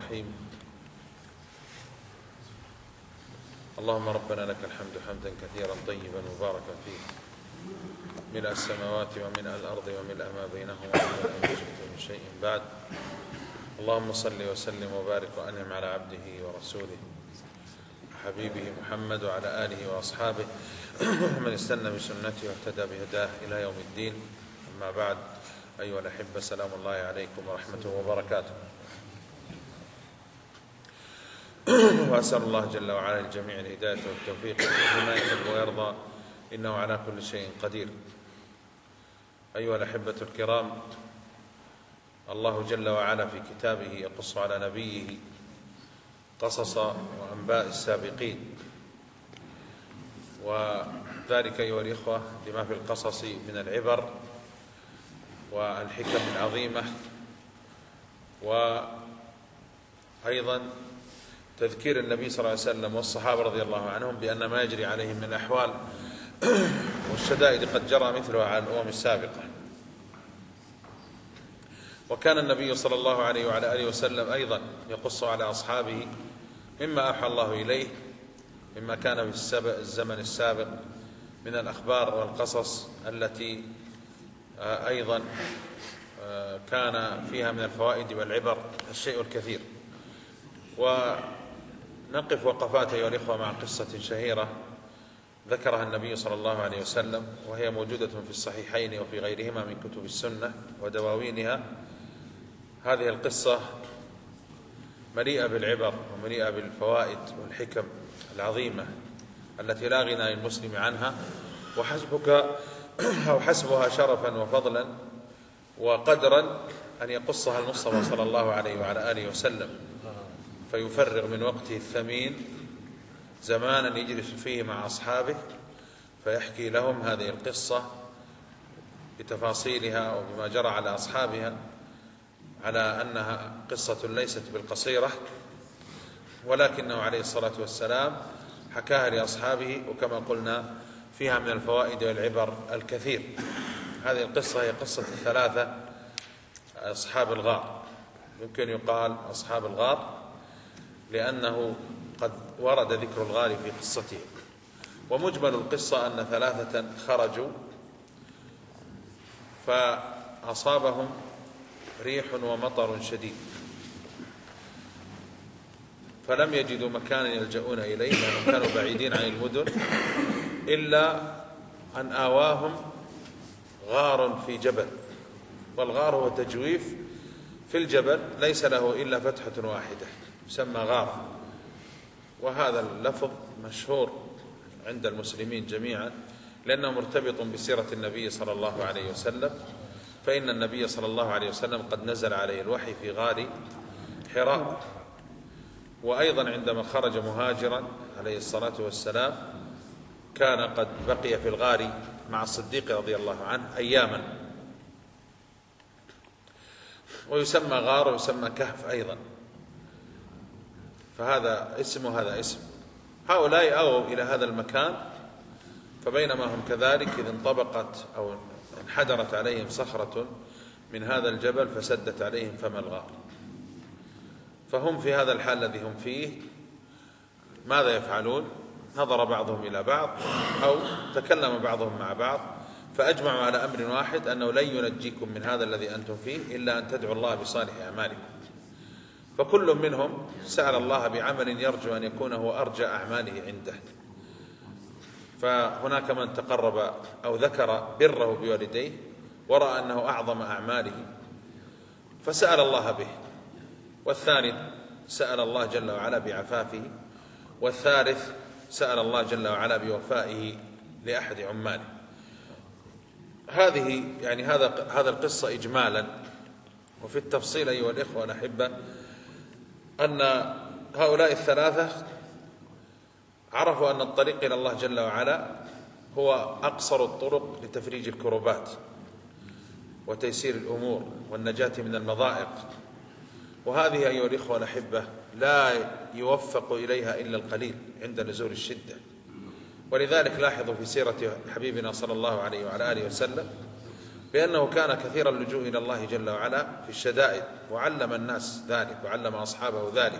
الرحيم. اللهم ربنا لك الحمد حمدا كثيرا طيبا مباركا فيه، ملء السماوات وملء الأرض وملء ما بينهما وملء ما شئت من شيء بعد. اللهم صل وسلم وبارك وأنعم على عبده ورسوله حبيبه محمد وعلى آله وأصحابه من استنى بسنته واهتدى بهداه إلى يوم الدين. أما بعد، أيها الأحبة، سلام الله عليكم ورحمته وبركاته. وأسأل الله جل وعلا للجميع الهداية والتوفيق لما يحب ويرضى، إنه على كل شيء قدير. أيها الأحبة الكرام، الله جل وعلا في كتابه يقص على نبيه قصص وأنباء السابقين، وذلك أيها الإخوة لما في القصص من العبر والحكم العظيمة، وأيضا تذكير النبي صلى الله عليه وسلم والصحابة رضي الله عنهم بأن ما يجري عليهم من الأحوال والشدائد قد جرى مثلها على الأمم السابقة. وكان النبي صلى الله عليه وعلى آله وسلم أيضا يقص على أصحابه مما أوحى الله إليه، مما كان في الزمن السابق من الأخبار والقصص التي أيضا كان فيها من الفوائد والعبر الشيء الكثير. ونقف وقفات أيها الإخوة مع قصة شهيرة ذكرها النبي صلى الله عليه وسلم، وهي موجودة في الصحيحين وفي غيرهما من كتب السنة ودواوينها. هذه القصة مليئة بالعبر ومليئة بالفوائد والحكم العظيمة التي لا غنى للمسلم عنها، حسبها شرفا وفضلا وقدرا أن يقصها المصطفى صلى الله عليه وعلى آله وسلم، فيفرغ من وقته الثمين زمانا يجلس فيه مع أصحابه فيحكي لهم هذه القصة بتفاصيلها وبما جرى على أصحابها، على أنها قصة ليست بالقصيرة، ولكنه عليه الصلاة والسلام حكاها لأصحابه، وكما قلنا فيها من الفوائد والعبر الكثير. هذه القصة هي قصة الثلاثة أصحاب الغار. يمكن يقال أصحاب الغار لأنه قد ورد ذكر الغار في قصته. ومجمل القصة أن ثلاثة خرجوا فأصابهم ريح ومطر شديد، فلم يجدوا مكانا يلجؤون إليه لأنهم كانوا بعيدين عن المدن، إلا أن آواهم غار في جبل. والغار هو تجويف في الجبل ليس له إلا فتحة واحدة يسمى غار. وهذا اللفظ مشهور عند المسلمين جميعا لأنه مرتبط بسيرة النبي صلى الله عليه وسلم، فإن النبي صلى الله عليه وسلم قد نزل عليه الوحي في غار حراء. وأيضا عندما خرج مهاجرا عليه الصلاة والسلام كان قد بقي في الغار مع الصديق رضي الله عنه أياما، ويسمى غار ويسمى كهف أيضا، فهذا اسم وهذا اسم. هؤلاء أووا إلى هذا المكان، فبينما هم كذلك إذ انطبقت أو انحدرت عليهم صخرة من هذا الجبل فسدت عليهم فم الغار. فهم في هذا الحال الذي هم فيه ماذا يفعلون؟ نظر بعضهم إلى بعض أو تكلم بعضهم مع بعض، فأجمعوا على أمر واحد أنه لن ينجيكم من هذا الذي أنتم فيه إلا أن تدعوا الله بصالح أعمالكم. فكل منهم سأل الله بعمل يرجو أن يكون هو أرجى أعماله عنده. فهناك من تقرب أو ذكر بره بوالديه ورأى أنه أعظم أعماله فسأل الله به، والثاني سأل الله جل وعلا بعفافه، والثالث سأل الله جل وعلا بوفائه لأحد عماله. هذه يعني هذا القصة إجمالا. وفي التفصيل أيها الإخوة الأحبة أن هؤلاء الثلاثة عرفوا أن الطريق إلى الله جل وعلا هو أقصر الطرق لتفريج الكربات وتيسير الأمور والنجاة من المضائق، وهذه أيها الإخوة الأحبة لا يوفق إليها إلا القليل عند نزول الشدة. ولذلك لاحظوا في سيرة حبيبنا صلى الله عليه وعلى آله وسلم بأنه كان كثير اللجوء إلى الله جل وعلا في الشدائد، وعلم الناس ذلك وعلم أصحابه ذلك.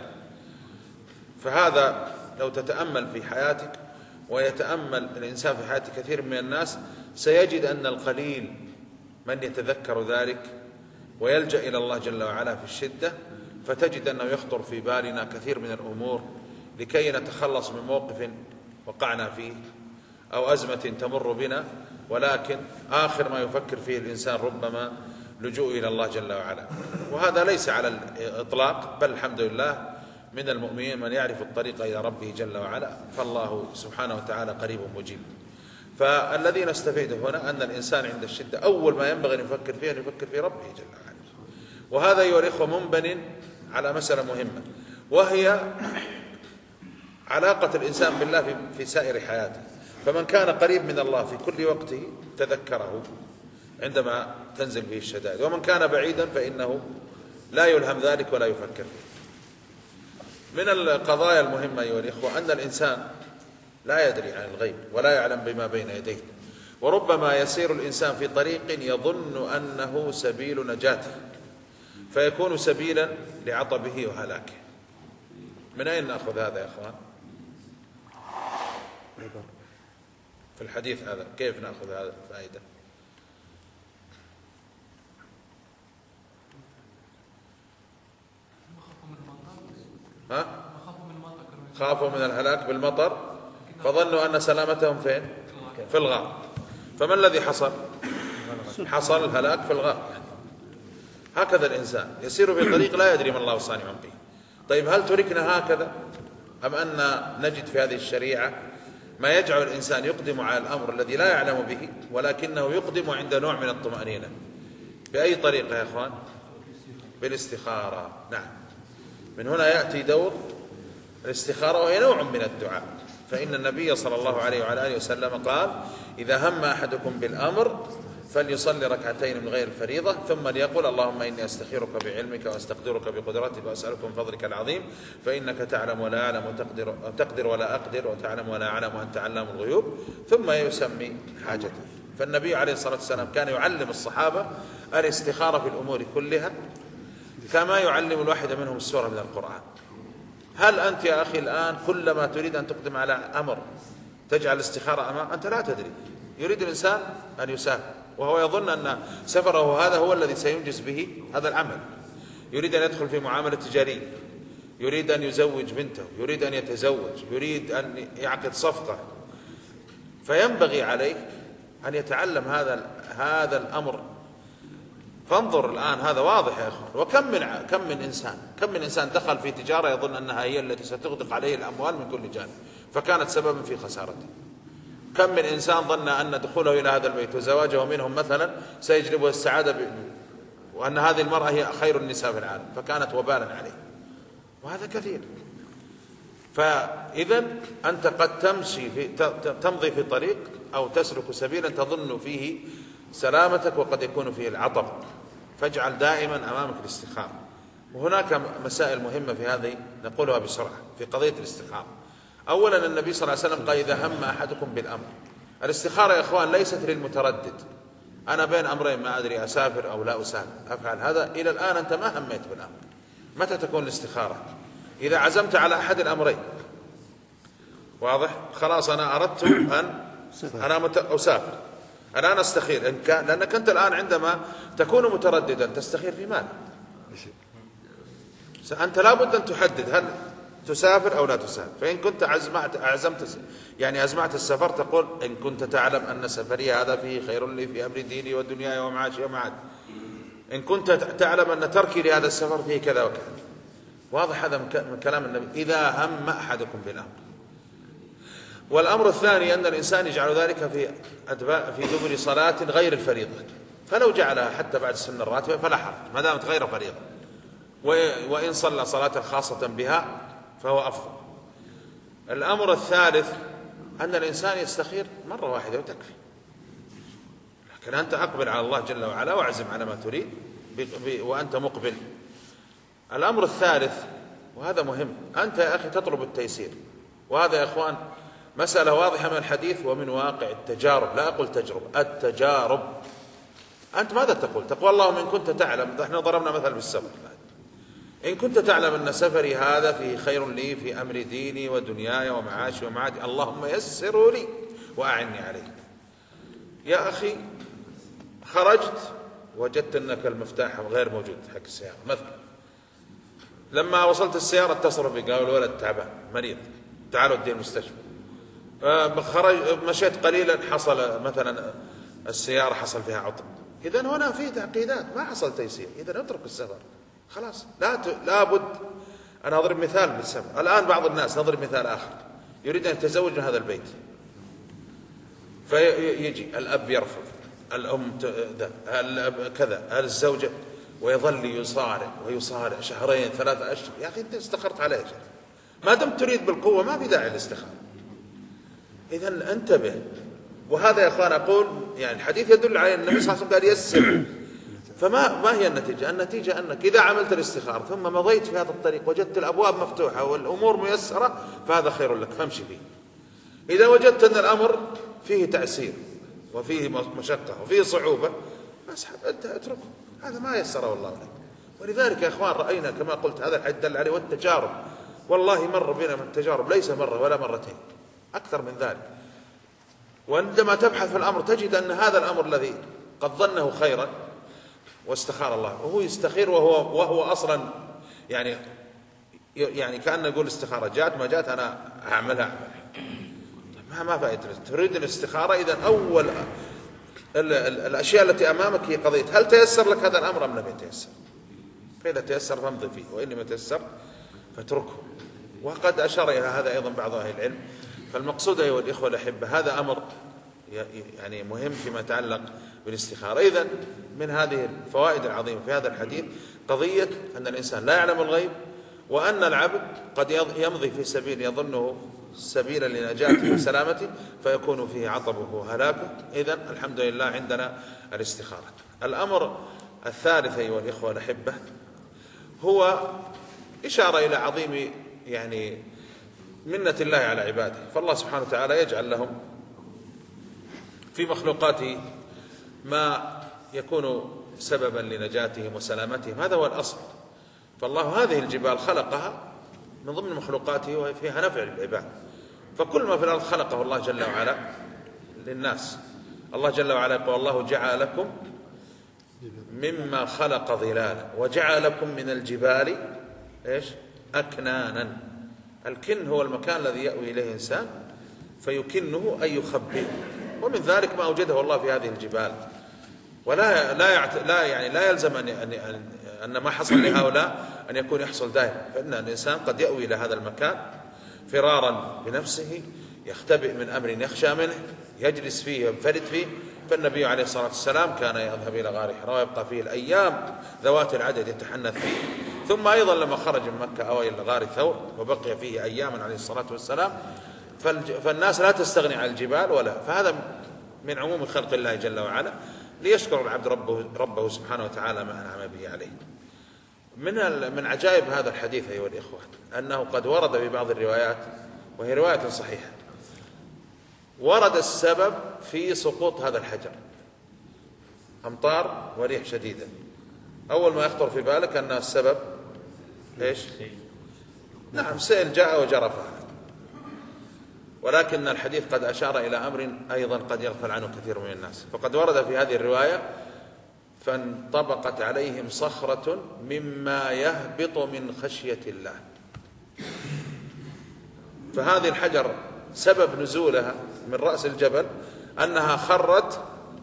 فهذا لو تتأمل في حياتك ويتأمل الإنسان في حياة كثير من الناس سيجد أن القليل من يتذكر ذلك ويلجأ إلى الله جل وعلا في الشدة، فتجد أنه يخطر في بالنا كثير من الأمور لكي نتخلص من موقف وقعنا فيه أو أزمة تمر بنا، ولكن آخر ما يفكر فيه الإنسان ربما لجوء إلى الله جل وعلا. وهذا ليس على الإطلاق، بل الحمد لله من المؤمنين من يعرف الطريق إلى ربه جل وعلا، فالله سبحانه وتعالى قريب مجيب. فالذي نستفيده هنا أن الإنسان عند الشدة أول ما ينبغي أن يفكر فيه أن يفكر في ربه جل وعلا. وهذا أيها الإخوة منبن على مسألة مهمة، وهي علاقة الإنسان بالله في سائر حياته. فمن كان قريب من الله في كل وقته تذكره عندما تنزل به الشدائد، ومن كان بعيدا فإنه لا يلهم ذلك ولا يفكر فيه. من القضايا المهمة أيها الإخوة أن الإنسان لا يدري عن الغيب ولا يعلم بما بين يديه، وربما يسير الإنسان في طريق يظن أنه سبيل نجاته فيكون سبيلا لعطبه وهلاكه. من أين نأخذ هذا يا أخوان؟ في الحديث هذا كيف نأخذ هذا الفائدة؟ خافوا من الهلاك بالمطر فظنوا أن سلامتهم فين؟ في الغار. فما الذي حصل؟ حصل الهلاك في الغار. هكذا الإنسان يسير في طريق لا يدري ما الله صانع به. طيب هل تركنا هكذا أم أن نجد في هذه الشريعة ما يجعل الإنسان يقدم على الأمر الذي لا يعلم به ولكنه يقدم عند نوع من الطمأنينة؟ بأي طريقة يا أخوان؟ بالاستخارة. نعم، من هنا يأتي دور الاستخارة، وهي نوع من الدعاء. فإن النبي صلى الله عليه وعلى آله وسلم قال: إذا هم أحدكم بالأمر فليصلي ركعتين من غير الفريضة ثم ليقول: اللهم إني أستخيرك بعلمك وأستقدرك بقدرتك وأسألك من فضلك العظيم فإنك تعلم ولا أعلم وتقدر ولا أقدر وتعلم ولا أعلم وأنت علام الغيوب، ثم يسمي حاجته. فالنبي عليه الصلاة والسلام كان يعلم الصحابة الاستخارة في الأمور كلها كما يعلم الواحد منهم السورة من القرآن. هل أنت يا أخي الآن كلما تريد أن تقدم على أمر تجعل الاستخارة أمام؟ أنت لا تدري. يريد الإنسان أن يسافر وهو يظن أن سفره هذا هو الذي سينجز به هذا العمل، يريد أن يدخل في معاملة تجارية، يريد أن يزوج بنته، يريد أن يتزوج، يريد أن يعقد صفقة. فينبغي عليك أن يتعلم هذا الأمر. فانظر الآن، هذا واضح يا أخوان. وكم من إنسان دخل في تجارة يظن أنها هي التي ستغدق عليه الأموال من كل جانب فكانت سببا في خسارته. كم من إنسان ظن أن دخوله إلى هذا البيت وزواجه منهم مثلا سيجلبه السعادة وأن هذه المرأة هي خير النساء في العالم فكانت وبالا عليه، وهذا كثير. فإذا أنت قد تمضي في طريق أو تسلك سبيلا تظن فيه سلامتك وقد يكون فيه العطب، فاجعل دائما أمامك الاستخارة. وهناك مسائل مهمة في هذه نقولها بسرعة في قضية الاستخارة. أولا النبي صلى الله عليه وسلم قال: إذا هم أحدكم بالأمر. الاستخارة يا إخوان ليست للمتردد، أنا بين أمرين ما أدري أسافر أو لا أسافر أفعل هذا. إلى الآن أنت ما هميت بالأمر. متى تكون الاستخارة؟ إذا عزمت على أحد الأمرين. واضح؟ خلاص أنا أردت أن أسافر، الآن أستخير لأنك أنت الآن عندما تكون مترددا تستخير في ماذا؟ أنت لابد أن تحدد هل تسافر أو لا تسافر. فإن كنت أزمعت السفر تقول: إن كنت تعلم أن سفري هذا فيه خير لي في أمر ديني ودنياي ومعاشي ومعاد، إن كنت تعلم أن تركي لهذا السفر فيه كذا وكذا. واضح هذا من كلام النبي: إذا هم أحدكم بالأمر. والأمر الثاني أن الإنسان يجعل ذلك في دبر صلاة غير الفريضة، فلو جعلها حتى بعد السنة الراتبة فلا حرج ما دامت غير فريضة، وإن صلى صلاة خاصة بها فهو أفضل. الأمر الثالث أن الإنسان يستخير مرة واحدة وتكفي، لكن أنت أقبل على الله جل وعلا واعزم على ما تريد وأنت مقبل. الأمر الثالث وهذا مهم، أنت يا أخي تطلب التيسير، وهذا يا إخوان مسألة واضحة من الحديث ومن واقع التجارب، لا أقول تجربة، التجارب. أنت ماذا تقول؟ تقول اللهم إن كنت تعلم، احنا ضربنا مثل بالسفر، إن كنت تعلم أن سفري هذا فيه خير لي في أمر ديني ودنياي ومعاشي ومعادي، اللهم يسره لي وأعني عليه. يا أخي خرجت وجدت أنك المفتاح غير موجود حق السيارة مثلا، لما وصلت السيارة اتصلوا بي قالوا الولد تعبان مريض تعالوا اديه المستشفى. خرج مشيت قليلا حصل مثلا السيارة حصل فيها عطل، إذا هنا في تعقيدات ما حصل تيسير، إذا اترك السفر خلاص. لابد. أنا أضرب مثال بالسفر الآن، بعض الناس نضرب مثال آخر يريد أن يتزوج من هذا البيت، فيجي الأب يرفض، الأم كذا، الزوجة، ويظل يصارع ويصارع شهرين 3 أشهر. يا أخي أنت استخرت عليه شيء، ما دمت تريد بالقوة ما في داعي للاستخارة. إذا انتبه. وهذا يا أخوان أقول يعني الحديث يدل على أن النبي صلى الله عليه وسلم قال يسر. ما هي النتيجة؟ النتيجة أنك إذا عملت الاستخارة ثم مضيت في هذا الطريق وجدت الأبواب مفتوحة والأمور ميسرة فهذا خير لك فامشي فيه. إذا وجدت أن الأمر فيه تعسير وفيه مشقة وفيه صعوبة فاسحب، أنت اتركه، هذا ما يسره الله لك. ولذلك يا أخوان رأينا كما قلت هذا الحديث دل عليه، والتجارب والله مر بنا من التجارب ليس مرة ولا مرتين، أكثر من ذلك. وعندما تبحث في الأمر تجد أن هذا الأمر الذي قد ظنه خيرا واستخار الله، وهو يستخير وهو أصلا يعني كأن يقول استخارة جاءت ما جاءت أنا أعملها. ما فائدة تريد الاستخارة؟ إذا أول الأشياء التي أمامك هي قضية هل تيسر لك هذا الأمر أم لم يتيسر؟ فإذا تيسر فامضي فيه، وإن لم يتيسر فاتركه. وقد أشار إلى هذا أيضا بعض أهل العلم. فالمقصود أيها الإخوة الأحبة هذا أمر يعني مهم فيما يتعلق بالاستخارة. إذن من هذه الفوائد العظيمة في هذا الحديث قضية أن الإنسان لا يعلم الغيب، وأن العبد قد يمضي في سبيل يظنه سبيلا لنجاته وسلامته فيكون فيه عطبه وهلاكه. إذن الحمد لله عندنا الاستخارة. الأمر الثالث أيها الإخوة الأحبة هو إشارة إلى عظيم يعني منة الله على عباده. فالله سبحانه وتعالى يجعل لهم في مخلوقاته ما يكون سببا لنجاتهم وسلامتهم، هذا هو الأصل. فالله هذه الجبال خلقها من ضمن مخلوقاته وفيها نفع للعباد، فكل ما في الأرض خلقه الله جل وعلا للناس. الله جل وعلا يقول الله جعل لكم مما خلق ظلالا وجعل لكم من الجبال أكنانا. الكن هو المكان الذي يأوي إليه الإنسان فيكنه أي يخبئه، ومن ذلك ما أوجده الله في هذه الجبال. ولا لا يلزم أن ما حصل لهؤلاء أن يكون يحصل دائما، فإن الإنسان قد يأوي إلى هذا المكان فرارا بنفسه، يختبئ من أمر يخشى منه، يجلس فيه وينفرد فيه. فالنبي عليه الصلاة والسلام كان يذهب إلى غار حراء ويبقى فيه الأيام ذوات العدد يتحنث فيه. ثم أيضا لما خرج من مكة أوى إلى غار ثور وبقي فيه أياما عليه الصلاة والسلام. فالناس لا تستغني عن الجبال فهذا من عموم خلق الله جل وعلا، ليشكر العبد ربه سبحانه وتعالى ما أنعم به عليه. من عجائب هذا الحديث أيها الإخوة أنه قد ورد في بعض الروايات، وهي رواية صحيحة، ورد السبب في سقوط هذا الحجر، أمطار وريح شديدة. أول ما يخطر في بالك أن السبب نعم سيل جاء وجرى فعلا، ولكن الحديث قد أشار إلى أمر أيضا قد يغفل عنه كثير من الناس. فقد ورد في هذه الرواية فانطبقت عليهم صخرة مما يهبط من خشية الله. فهذه الحجر سبب نزولها من رأس الجبل أنها خرت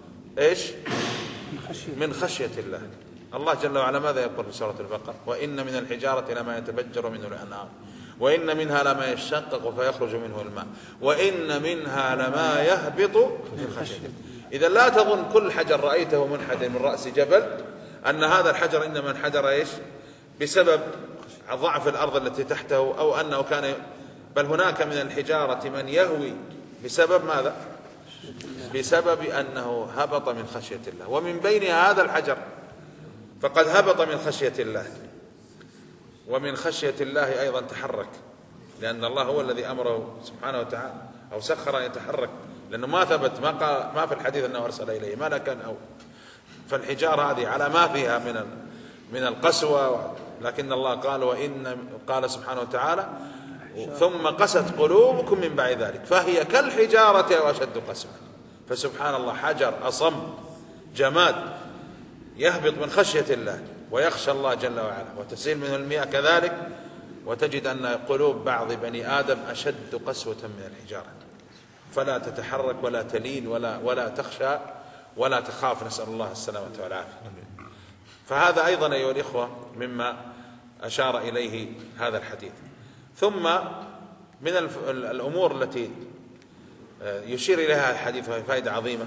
من خشية الله. الله جل وعلا ماذا يقول في سورة البقرة؟ وإن من الحجارة لما يتفجر منه الأنهار وإن منها لما يشقق فيخرج منه الماء وإن منها لما يهبط من خشية الله. إذا لا تظن كل حجر رأيته منحدر من رأس جبل أن هذا الحجر إنما انحدر بسبب ضعف الأرض التي تحته أو أنه كان، بل هناك من الحجارة من يهوي بسبب ماذا؟ بسبب أنه هبط من خشية الله، ومن بينها هذا الحجر فقد هبط من خشية الله. ومن خشية الله أيضا تحرك، لأن الله هو الذي أمره سبحانه وتعالى أو سخر أن يتحرك، لأنه ما ثبت ما في الحديث أنه أرسل إليه ملكا فالحجارة هذه على ما فيها من القسوة، لكن الله قال سبحانه وتعالى: ثم قست قلوبكم من بعد ذلك فهي كالحجارة أو أشد قسوة. فسبحان الله، حجر أصم جماد يهبط من خشية الله ويخشى الله جل وعلا، وتسيل منه المياه كذلك، وتجد أن قلوب بعض بني آدم أشد قسوة من الحجارة، فلا تتحرك ولا تلين ولا تخشى ولا تخاف، نسأل الله السلامة والعافية. فهذا أيضا أيها الإخوة مما أشار إليه هذا الحديث. ثم من الأمور التي يشير إليها الحديث وهي فائدة عظيمة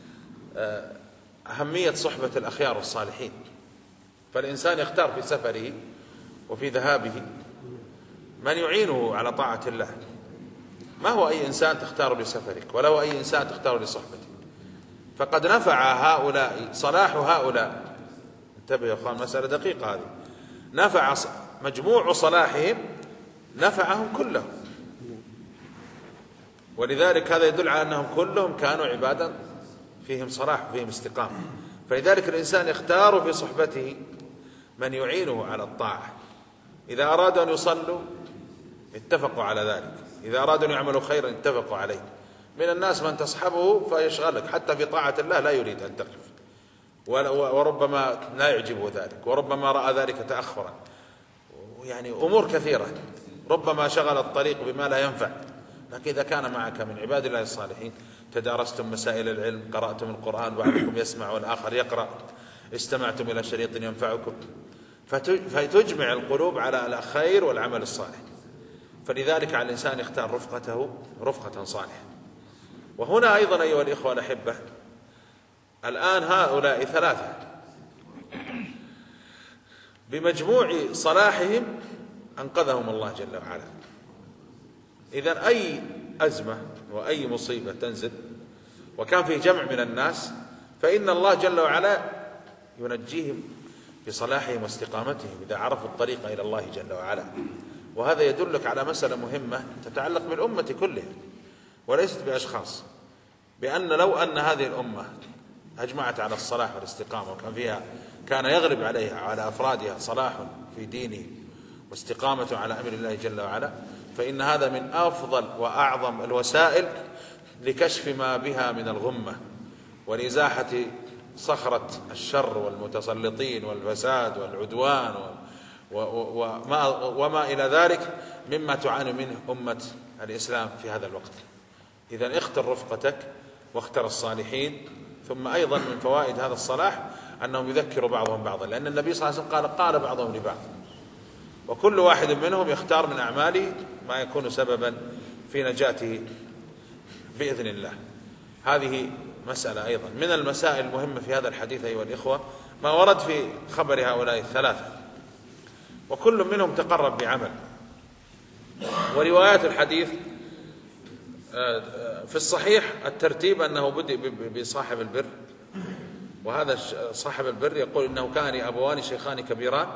أهمية صحبة الأخيار والصالحين. فالإنسان يختار في سفره وفي ذهابه من يعينه على طاعة الله. ما هو أي إنسان تختار لسفرك، ولا هو أي إنسان تختار لصحبتك. فقد نفع هؤلاء صلاح هؤلاء، انتبه يا أخوان، مسألة دقيقة هذه، نفع مجموع صلاحهم نفعهم كلهم، ولذلك هذا يدل على أنهم كلهم كانوا عبادا فيهم صلاح وفيهم استقامة. فلذلك الإنسان يختار في صحبته من يعينه على الطاعة. إذا أرادوا أن يصلوا اتفقوا على ذلك، إذا أرادوا أن يعملوا خيرا اتفقوا عليه. من الناس من تصحبه فيشغلك حتى في طاعة الله، لا يريد أن تقف، وربما لا يعجبه ذلك، وربما رأى ذلك تأخرا، يعني أمور كثيرة، ربما شغل الطريق بما لا ينفع. لكن إذا كان معك من عباد الله الصالحين، تدارستم مسائل العلم، قرأتم القرآن، بعضكم يسمع والآخر يقرأ، استمعتم إلى شريط ينفعكم، فتجمع القلوب على الخير والعمل الصالح. فلذلك على الإنسان يختار رفقته رفقة صالحة. وهنا أيضا أيها الإخوة الأحبة، الآن هؤلاء ثلاثة بمجموع صلاحهم أنقذهم الله جل وعلا. إذن أي أزمة وأي مصيبة تنزل وكان فيه جمع من الناس، فإن الله جل وعلا ينجيهم بصلاحهم واستقامتهم إذا عرفوا الطريق إلى الله جل وعلا. وهذا يدلك على مسألة مهمة تتعلق بالأمة كلها وليست بأشخاص، بأن لو أن هذه الأمة أجمعت على الصلاح والاستقامة كان يغلب عليها على أفرادها صلاح في دينه واستقامة على أمر الله جل وعلا، فإن هذا من أفضل وأعظم الوسائل لكشف ما بها من الغمة ولإزاحة صخرة الشر والمتسلطين والفساد والعدوان وما إلى ذلك مما تعاني منه أمة الإسلام في هذا الوقت. إذن اختر رفقتك واختر الصالحين. ثم أيضا من فوائد هذا الصلاح أنهم يذكروا بعضهم بعضا، لأن النبي صلى الله عليه وسلم قال بعضهم لبعض، وكل واحد منهم يختار من أعماله ما يكون سببا في نجاته بإذن الله. هذه مسألة أيضا من المسائل المهمة في هذا الحديث أيها الإخوة، ما ورد في خبر هؤلاء الثلاثة، وكل منهم تقرب بعمل. وروايات الحديث في الصحيح الترتيب أنه بدأ بصاحب البر، وهذا صاحب البر يقول إنه كان أبوان شيخان كبيران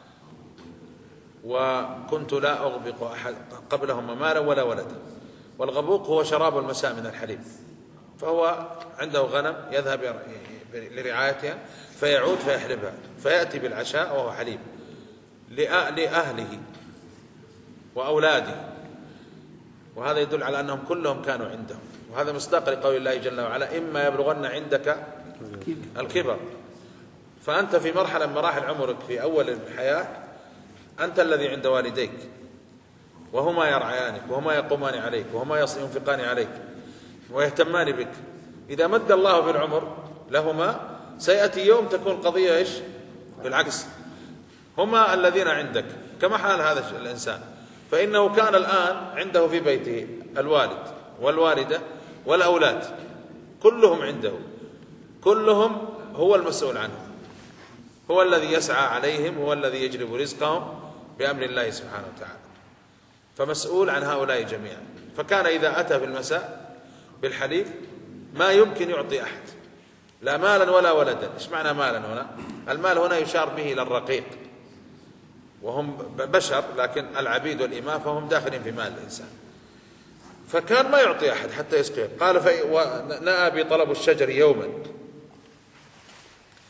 وكنت لا أغبق أحد قبلهما مالا ولا ولدا. والغبوق هو شراب المساء من الحليب، فهو عنده غنم يذهب لرعايتها فيعود فيحلبها، فيأتي بالعشاء وهو حليب لأهله وأولاده. وهذا يدل على أنهم كلهم كانوا عنده، وهذا مصداق لقول الله جل وعلا: إما يبلغن عندك الكبر. فأنت في مرحلة من مراحل عمرك في أول الحياة أنت الذي عند والديك، وهما يرعيانك وهما يقومان عليك وهما ينفقان عليك ويهتمان بك. إذا مد الله بالعمر لهما سيأتي يوم تكون قضية إيش؟ بالعكس، هما الذين عندك كما حال هذا الإنسان. فإنه كان الآن عنده في بيته الوالد والوالدة والأولاد، كلهم عنده، كلهم هو المسؤول عنهم، هو الذي يسعى عليهم، هو الذي يجلب رزقهم بأمر الله سبحانه وتعالى، فمسؤول عن هؤلاء جميعا. فكان إذا أتى في المساء بالحليب ما يمكن يعطي أحد لا مالا ولا ولدا. إيش معنى مالا هنا؟ المال هنا يشار به إلى الرقيق، وهم بشر لكن العبيد والإماء فهم داخلين في مال الإنسان. فكان ما يعطي أحد حتى يسقيه. قال: ونأى بي طلب الشجر يوما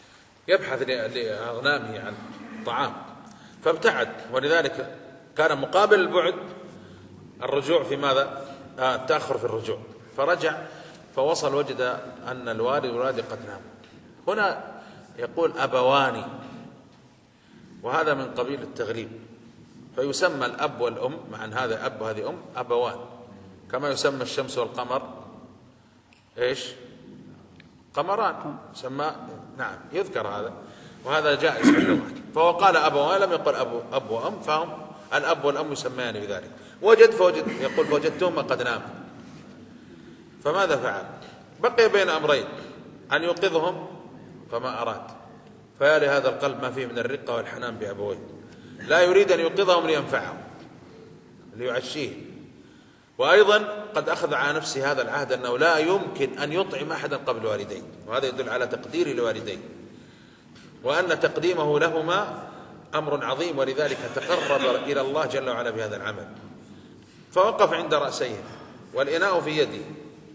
يبحث لأغنامه عن طعام فابتعد، ولذلك كان مقابل البعد الرجوع في ماذا؟ التأخر في الرجوع، فرجع فوصل وجد أن الوالد قد نام. هنا يقول أبوان، وهذا من قبيل التغليب، فيسمى الأب والأم، مع أن هذا أب وهذه أم، أبوان، كما يسمى الشمس والقمر إيش؟ قمران، يسمى، نعم يذكر هذا، وهذا جائز في اللغة. فهو قال أبوان، لم يقل أب وأم، فهم الأب والأم يسميان بذلك. فوجد يقول فوجدتهما قد نام، فماذا فعل؟ بقي بين أمرين، أن يوقظهم فما أراد، فيا لهذا القلب ما فيه من الرقة والحنان بأبويه، لا يريد أن يوقظهم لينفعهم ليعشيه، وأيضا قد أخذ على نفسه هذا العهد أنه لا يمكن أن يطعم أحدا قبل والديه، وهذا يدل على تقدير لوالديه، وأن تقديمه لهما أمر عظيم، ولذلك تقرب إلى الله جل وعلا بهذا العمل. فوقف عند رأسيه والإناء في يده،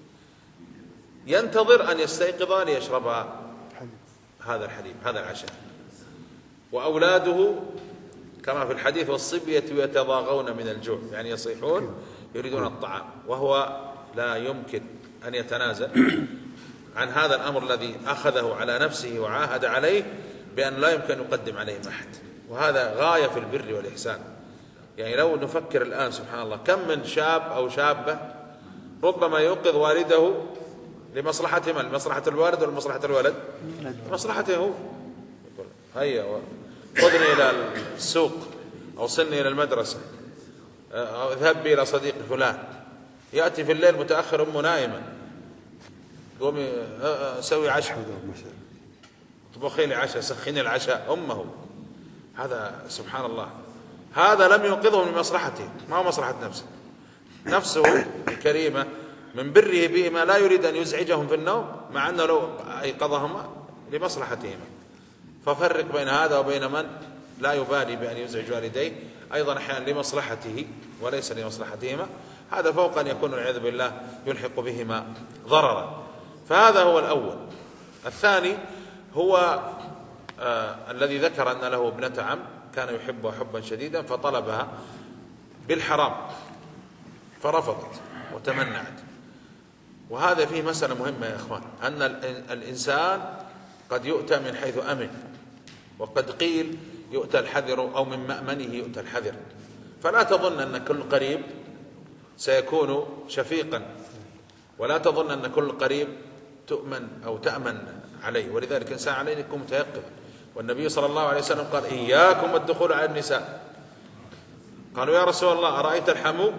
ينتظر أن يستيقظ ليشرب هذا الحليب، هذا العشاء. وأولاده كما في الحديث والصبية يتضاغون من الجوع، يعني يصيحون يريدون الطعام، وهو لا يمكن أن يتنازل عن هذا الأمر الذي أخذه على نفسه وعاهد عليه بأن لا يمكن أن يقدم عليهم أحد، وهذا غاية في البر والإحسان. يعني لو نفكر الآن سبحان الله، كم من شاب أو شابة ربما يوقظ والده لمصلحته، من لمصلحة الوالد ولا لمصلحة الولد؟ مصلحته هو، هيا خذني إلى السوق، أو صلني إلى المدرسة، أو اذهب بي إلى صديق فلان. يأتي في الليل متأخر، أمه نائمة، قومي سوي عشاء، طبخي لي عشاء، سخني العشاء، أمه. هذا سبحان الله، هذا لم يوقظه من مصلحته، ما هو مصلحة نفسه الكريمة من بره بهما، لا يريد أن يزعجهم في النوم، مع أنه لو أيقظهما لمصلحتهما. ففرق بين هذا وبين من لا يبالي بأن يزعج والديه، أيضا أحيانا لمصلحته وليس لمصلحتهما، هذا فوق أن يكون والعياذ بالله يلحق بهما ضررا. فهذا هو الأول. الثاني هو الذي ذكر أن له ابنة عم كان يحبها حبا شديدا، فطلبها بالحرام فرفضت وتمنعت. وهذا فيه مسألة مهمة يا إخوان، أن الإنسان قد يؤتى من حيث أمن، وقد قيل يؤتى الحذر، أو من مأمنه يؤتى الحذر. فلا تظن أن كل قريب سيكون شفيقا، ولا تظن أن كل قريب تؤمن أو تأمن عليه، ولذلك الإنسان عليه أن يكون متيقظا. والنبي صلى الله عليه وسلم قال إياكم والدخول على النساء. قالوا يا رسول الله أرأيت الحمو؟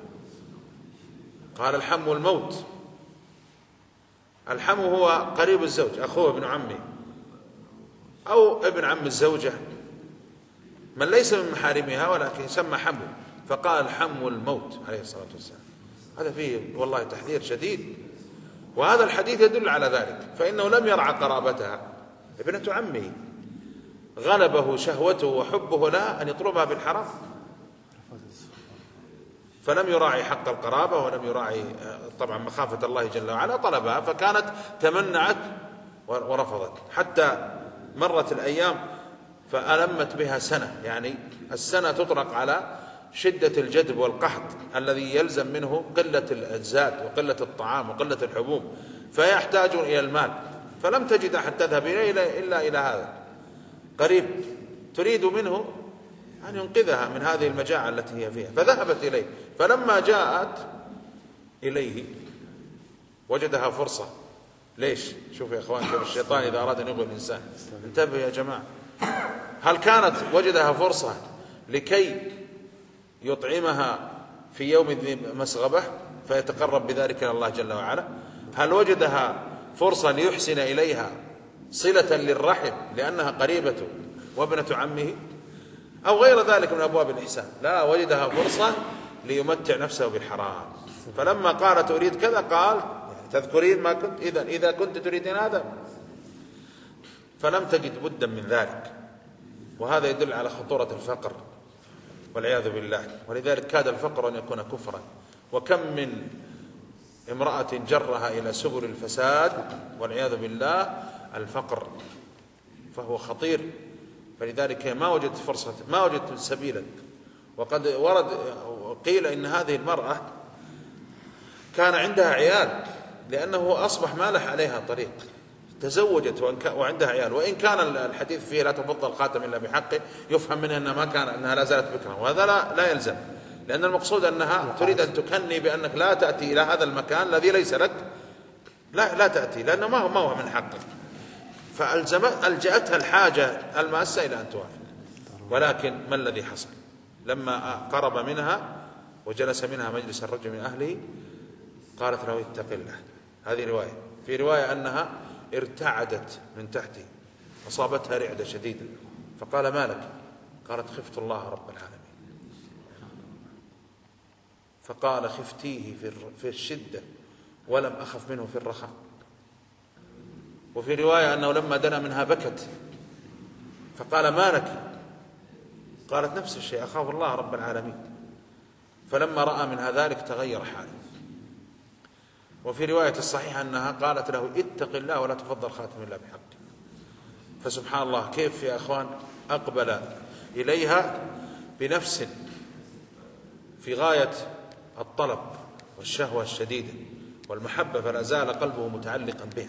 قال الحمو الموت. الحمو هو قريب الزوج، أخوه ابن عمه أو ابن عم الزوجة، من ليس من محارمها ولكن يسمى حمو، فقال حمو الموت عليه الصلاة والسلام. هذا فيه والله تحذير شديد، وهذا الحديث يدل على ذلك، فإنه لم يرعى قرابتها، ابنة عمه غلبه شهوته وحبه لها أن يطلبها بالحرام، فلم يراعي حق القرابة، ولم يراعي طبعا مخافة الله جل وعلا، طلبها فكانت تمنعت ورفضت، حتى مرت الأيام فألمت بها سنة. يعني السنة تطلق على شدة الجدب والقحط الذي يلزم منه قلة الزاد وقلة الطعام وقلة الحبوب، فيحتاج إلى المال، فلم تجد أحد تذهب إليه إلا إلى هذا قريب تريد منه أن ينقذها من هذه المجاعة التي هي فيها، فذهبت إليه. فلما جاءت إليه وجدها فرصة. ليش؟ شوف يا إخوان، شوف الشيطان إذا أراد أن يغوي الإنسان، انتبه يا جماعة. هل كانت وجدها فرصة لكي يطعمها في يوم ذي مسغبة فيتقرب بذلك إلى الله جل وعلا؟ هل وجدها فرصة ليحسن إليها صلة للرحم لأنها قريبته وابنة عمه، أو غير ذلك من أبواب الإحسان؟ لا، وجدها فرصة ليمتع نفسه بالحرام. فلما قالت أريد كذا قال تذكرين ما كنت إذا كنت تريدين هذا، فلم تجد بدا من ذلك. وهذا يدل على خطورة الفقر والعياذ بالله، ولذلك كاد الفقر أن يكون كفرا. وكم من امرأة جرها إلى سبل الفساد والعياذ بالله الفقر، فهو خطير. فلذلك ما وجدت فرصة، ما وجدت سبيلا. وقد ورد قيل إن هذه المرأة كان عندها عيال، لأنه أصبح ما له عليها طريق، تزوجت وعندها عيال، وإن كان الحديث فيه لا تفضل الخاتم إلا بحقه، يفهم منه أنها لا زالت بكرا، وهذا لا يلزم، لأن المقصود أنها تريد أن تكني بأنك لا تأتي إلى هذا المكان الذي ليس لك، لا تأتي، لأنه ما هو من حقك. فألجأتها الحاجة الماسة إلى أن توافق. ولكن ما الذي حصل؟ لما قرب منها وجلس منها مجلس الرجل من أهله قالت له اتق الله. هذه رواية. في رواية أنها ارتعدت من تحته، أصابتها رعدة شديدة، فقال ما لك؟ قالت خفت الله رب العالمين. فقال خفتيه في الشدة ولم أخف منه في الرخاء. وفي رواية أنه لما دنا منها بكت، فقال ما لك؟ قالت نفس الشيء، أخاف الله رب العالمين. فلما رأى منها ذلك تغير حاله. وفي رواية الصحيحة أنها قالت له اتق الله ولا تفضل خاتم إلا بحقه. فسبحان الله، كيف يا أخوان أقبل إليها بنفس في غاية الطلب والشهوة الشديدة والمحبة، فلا زال قلبه متعلقا بها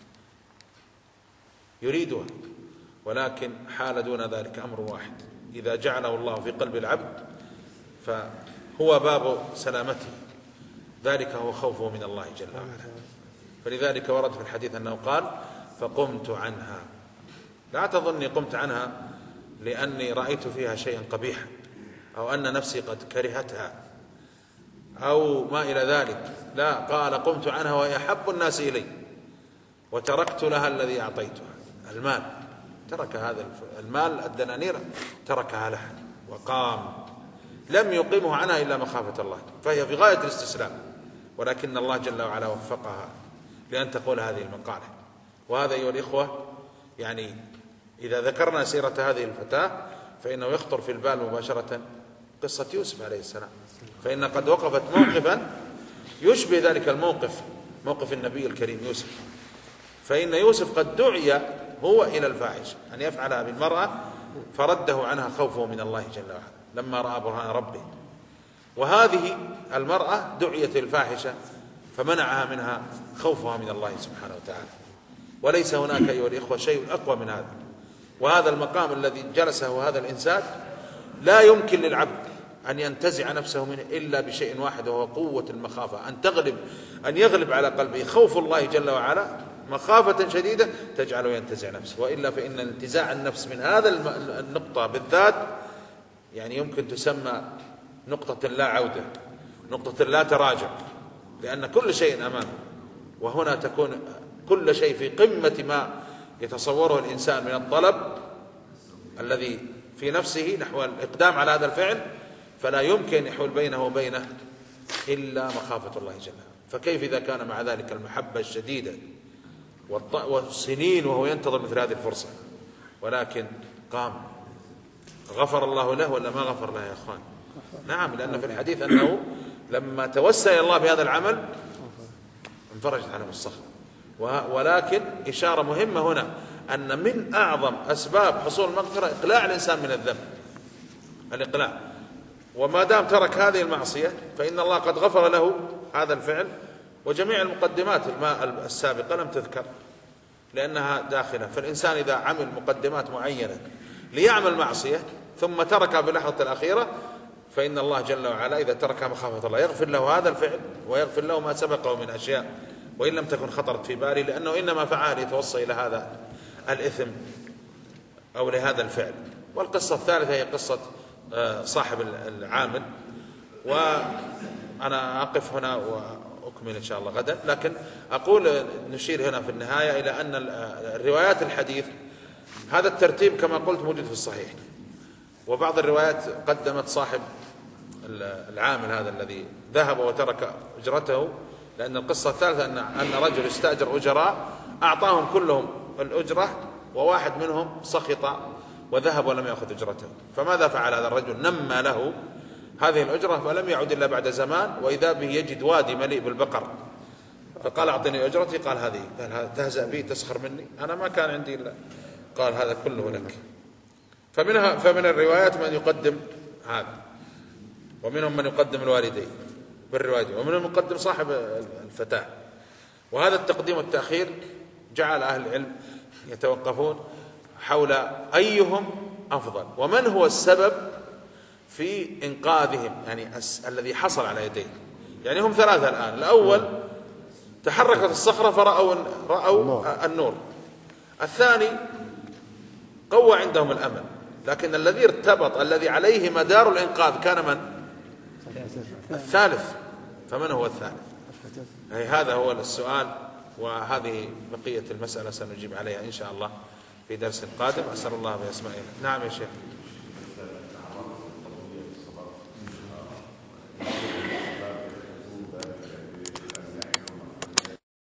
يريدها. ولكن حال دون ذلك أمر واحد، إذا جعله الله في قلب العبد فهو باب سلامته، ذلك هو خوفه من الله جل وعلا. فلذلك ورد في الحديث أنه قال فقمت عنها. لا تظني قمت عنها لأني رأيت فيها شيئا قبيحا أو أن نفسي قد كرهتها أو ما إلى ذلك، لا، قال قمت عنها وهي أحب الناس إلي، وتركت لها الذي أعطيتها المال، ترك هذا المال الدنانير تركها لها وقام، لم يقيمه عنها إلا مخافة الله، فهي في غاية الاستسلام. ولكن الله جل وعلا وفقها لأن تقول هذه المقالة. وهذا أيها الإخوة يعني إذا ذكرنا سيرة هذه الفتاة فإنه يخطر في البال مباشرة قصة يوسف عليه السلام، فإن قد وقفت موقفا يشبه ذلك الموقف، موقف النبي الكريم يوسف. فإن يوسف قد دعي هو إلى الفاحش أن يفعلها بالمرأة، فرده عنها خوفه من الله جل وعلا لما رأى برهان ربه. وهذه المرأة دعيت الفاحشة فمنعها منها خوفها من الله سبحانه وتعالى. وليس هناك أيها الإخوة شيء أقوى من هذا. وهذا المقام الذي جلسه هذا الإنسان لا يمكن للعبد أن ينتزع نفسه منه إلا بشيء واحد، وهو قوة المخافة، أن يغلب على قلبه خوف الله جل وعلا مخافة شديدة تجعله ينتزع نفسه. وإلا فإن انتزاع النفس من هذا النقطة بالذات يعني يمكن تسمى نقطة لا عودة، نقطة لا تراجع، لأن كل شيء أمامه. وهنا تكون كل شيء في قمة ما يتصوره الإنسان من الطلب الذي في نفسه نحو الإقدام على هذا الفعل، فلا يمكن يحول بينه وبينه إلا مخافة الله جل وعلا. فكيف إذا كان مع ذلك المحبة الشديدة والسنين وهو ينتظر مثل هذه الفرصة؟ ولكن قام. غفر الله له ولا ما غفر له يا أخوان؟ نعم، لأن في الحديث أنه لما توسل إلى الله بهذا العمل انفرجت عنه الصخرة. ولكن إشارة مهمة هنا أن من أعظم أسباب حصول المغفرة إقلاع الإنسان من الذنب، الإقلاع. وما دام ترك هذه المعصية فإن الله قد غفر له هذا الفعل، وجميع المقدمات السابقة لم تذكر لأنها داخلة. فالإنسان إذا عمل مقدمات معينة ليعمل معصية ثم تركها باللحظة الأخيرة، فإن الله جل وعلا إذا تركها مخافة الله يغفر له هذا الفعل ويغفر له ما سبقه من أشياء وإن لم تكن خطرت في بالي، لأنه إنما فعل يتوصل إلى هذا الإثم أو لهذا الفعل. والقصة الثالثة هي قصة صاحب العامل، وأنا أقف هنا وأكمل إن شاء الله غدا. لكن أقول نشير هنا في النهاية إلى أن الروايات الحديث هذا الترتيب كما قلت موجود في الصحيح، وبعض الروايات قدمت صاحب العامل هذا الذي ذهب وترك أجرته، لأن القصة الثالثة أن رجل استأجر أجراء أعطاهم كلهم الأجرة وواحد منهم سخط وذهب ولم يأخذ أجرته. فماذا فعل هذا الرجل؟ نمى له هذه الأجرة فلم يعد إلا بعد زمان، وإذا به يجد وادي مليء بالبقر، فقال أعطني أجرتي. قال هذه. قال تهزأ بي، تسخر مني، أنا ما كان عندي إلا. قال هذا كله لك. فمن الروايات من يقدم هذا، ومنهم من يقدم الوالدين بالرواية، ومنهم من يقدم صاحب الفتاة. وهذا التقديم والتأخير جعل أهل العلم يتوقفون حول أيهم أفضل، ومن هو السبب في إنقاذهم، يعني الذي حصل على يديه. يعني هم ثلاثة الآن. الأول تحركت الصخرة فرأوا النور. الثاني قوى عندهم الأمل، لكن الذي ارتبط الذي عليه مدار الإنقاذ كان من؟ الثالث. فمن هو الثالث؟ هذا هو السؤال، وهذه بقية المسألة سنجيب عليها إن شاء الله في درس قادم. أسأل الله بأسمائه. نعم يا شيخ.